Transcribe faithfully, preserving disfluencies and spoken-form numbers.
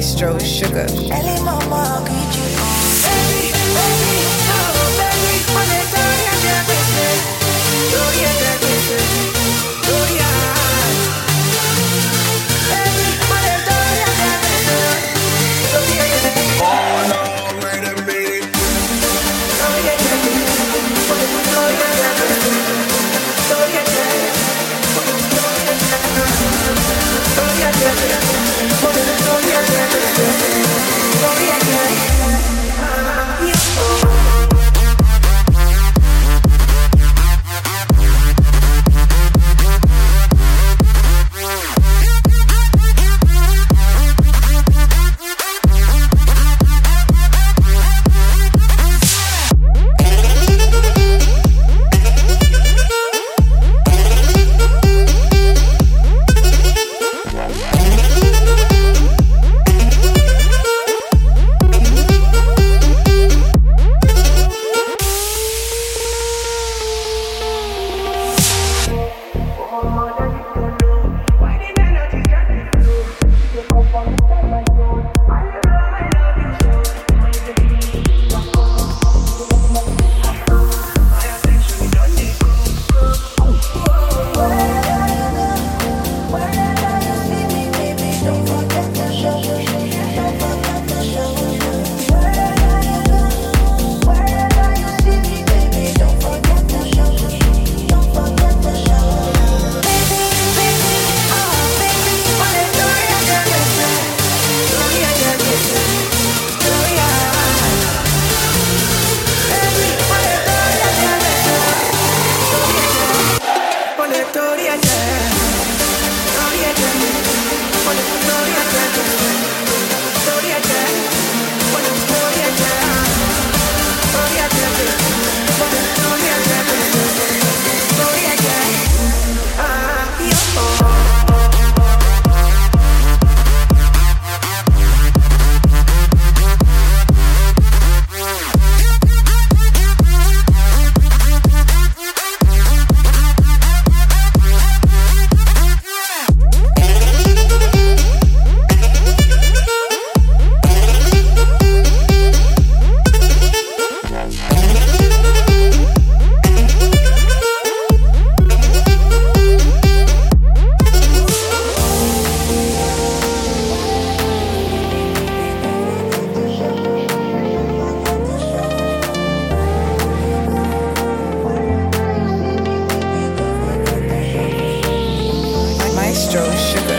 Maestro Sugar. Ellie Mama, could you baby, baby, oh baby, when it's all your business, do your business, do your baby, when it's all your business, do your business. Oh no, wait a minute. Do your business, do your business, do your business, do your business. Maestro Sugar.